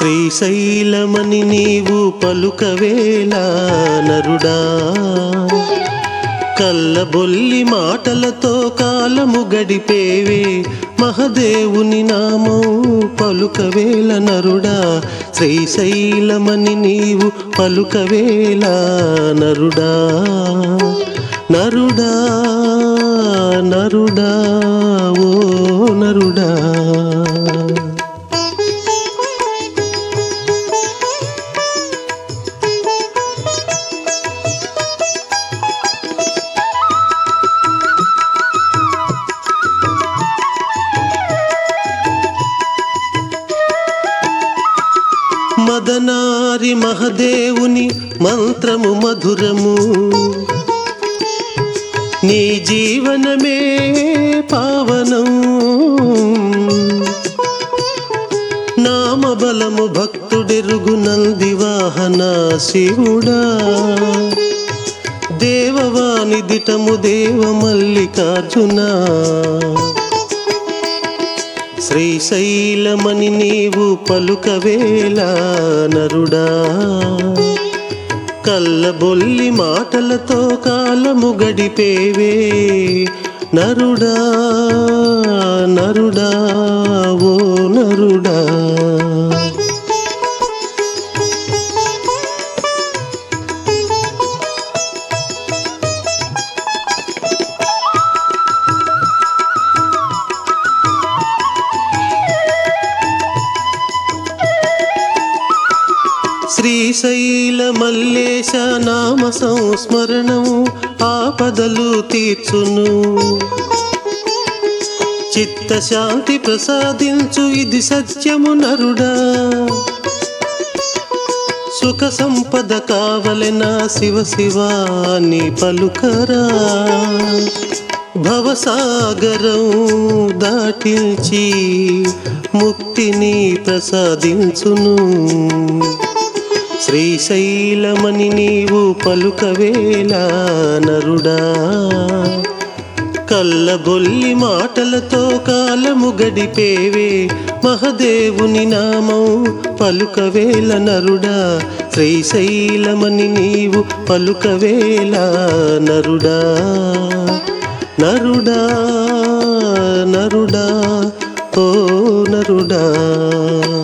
శ్రీశైలమని నీవు పలుకవేళ నరుడా, కల్లబొల్లి మాటలతో కాలము గడిపేవే మహదేవుని నామం పలుకవేళ నరుడా. శ్రీశైలమని నీవు పలుకవేళ నరుడా, నరుడా నరుడా ఓ నరుడా. మదనారి మహదేవుని మంత్రము మధురము, నీ జీవనమే పావనం. నామబలము భక్తుడెరుగు నంది వాహన శివుడా, దేవవాణి దిటము దేవ మల్లికార్జునా. శ్రీశైలమని నీవు పలుకవేళ నరుడా, కల్లబొల్లి మాటలతో కాలము గడిపేవే నరుడా, నరుడా ఓ నరుడా. శ్రీశైల మల్లేశ నామ సంస్మరణం ఆపదలు తీర్చును, చిత్తశాంతి ప్రసాదించు ఇది సత్యము నరుడా. సుఖ సంపద కావలెనా శివ శివాని పలుకరా, భవసాగరం దాటించి ముక్తిని ప్రసాదించును. శ్రీశైలమని నీవు పలుకవేళ నరుడా, కల్లబొల్లి మాటలతో కాలము గడిపేవే మహదేవుని నామం పలుకవేళ నరుడా. శ్రీశైలమని నీవు పలుకవేళ నరుడా, నరుడా నరుడా ఓ నరుడా.